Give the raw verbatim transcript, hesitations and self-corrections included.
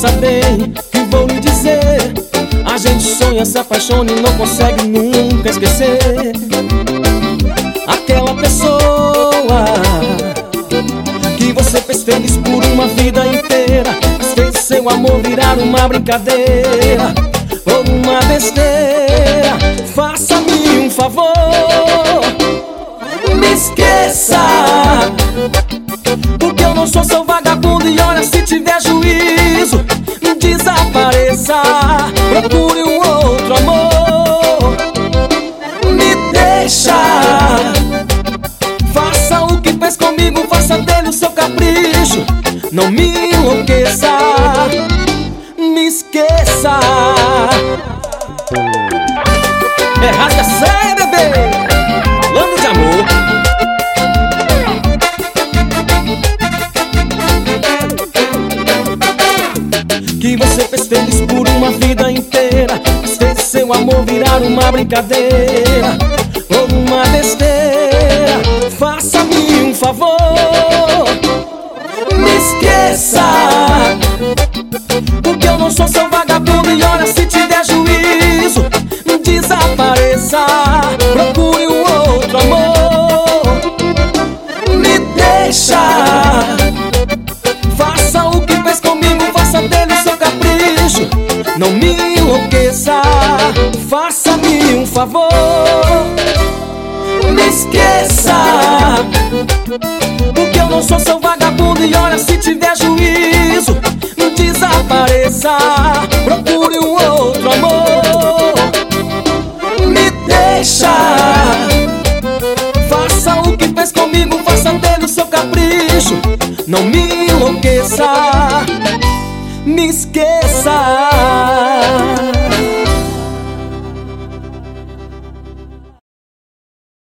pensa bem, que vou lhe dizer. A gente sonha, se apaixona e não consegue nunca esquecer aquela pessoa que você fez feliz por uma vida inteira, mas fez seu amor virar uma brincadeira ou uma besteira. Faça-me um favor, me esqueça, porque eu não sou seu vagabundo. E olha, se tiver juízo, desapareça, procure um outro amor. Me deixa, faça o que fez comigo, faça dele o seu capricho. Não me enlouqueça, me esqueça. É rasga séria, bebê, falando de amor. Que você fez feliz por uma vida inteira, mas fez seu amor virar uma brincadeira ou uma besteira. Faça-me um favor, me esqueça, porque eu não sou seu vagabundo. E olha, se tiver juízo, desapareça, procure um outro amor. Me deixa, faça o que fez comigo, faça dele o seu capricho. Não me enlouqueça, faça-me um favor, me esqueça, porque eu não sou seu vagabundo. E olha, se tiver juízo, desapareça, procure um outro amor. Me deixa, faça o que fez comigo, faça dele o seu capricho. Não me enlouqueça, me esqueça.